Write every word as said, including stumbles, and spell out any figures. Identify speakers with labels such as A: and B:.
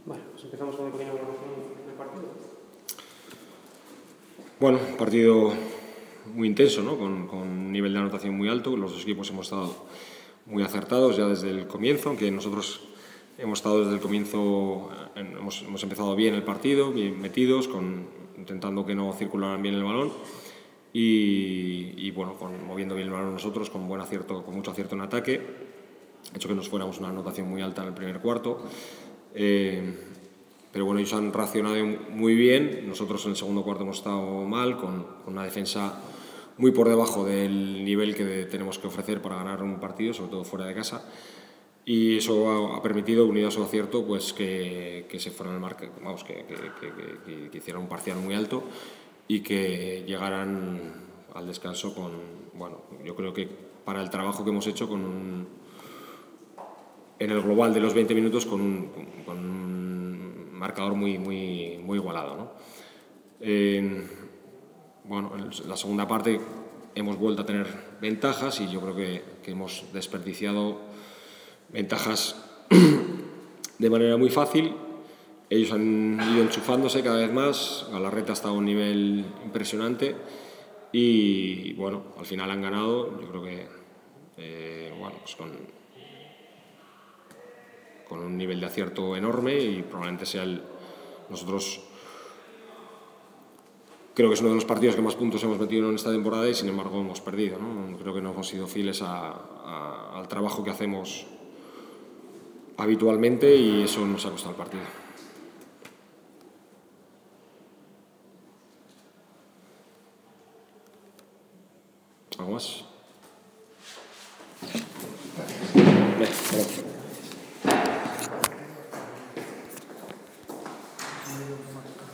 A: Vale, pues empezamos con una pequeña valoración del partido.
B: Bueno, un partido muy intenso, ¿no? Con, con un nivel de anotación muy alto. Los dos equipos hemos estado muy acertados ya desde el comienzo, aunque nosotros hemos estado desde el comienzo, hemos, hemos empezado bien el partido, bien metidos, con, intentando que no circularan bien el balón y, y bueno, con, moviendo bien el balón nosotros, con buen acierto, con mucho acierto en ataque, ha hecho que nos fuéramos una anotación muy alta en el primer cuarto. Eh, pero bueno, ellos han reaccionado muy bien. Nosotros en el segundo cuarto hemos estado mal, con, con una defensa muy por debajo del nivel que de, tenemos que ofrecer para ganar un partido, sobre todo fuera de casa. Y eso ha, ha permitido, unido a su acierto, pues que, que se fueran al marca, vamos, que, que, que, que, que hicieran un parcial muy alto y que llegaran al descanso con, bueno, yo creo que para el trabajo que hemos hecho con un, en el global de los veinte minutos con un, con un marcador muy, muy, muy igualado, ¿no? Eh, bueno, en la segunda parte hemos vuelto a tener ventajas y yo creo que, que hemos desperdiciado ventajas de manera muy fácil. Ellos han ido enchufándose cada vez más, Galarreta ha estado a un nivel impresionante y bueno, al final han ganado, yo creo que eh, bueno, pues con, con un nivel de acierto enorme y probablemente sea el, nosotros creo que es uno de los partidos que más puntos hemos metido en esta temporada y sin embargo hemos perdido, ¿no? Creo que no hemos sido fieles a, a, al trabajo que hacemos habitualmente y eso nos ha costado el partido. ¿Algo más? Bien, gracias.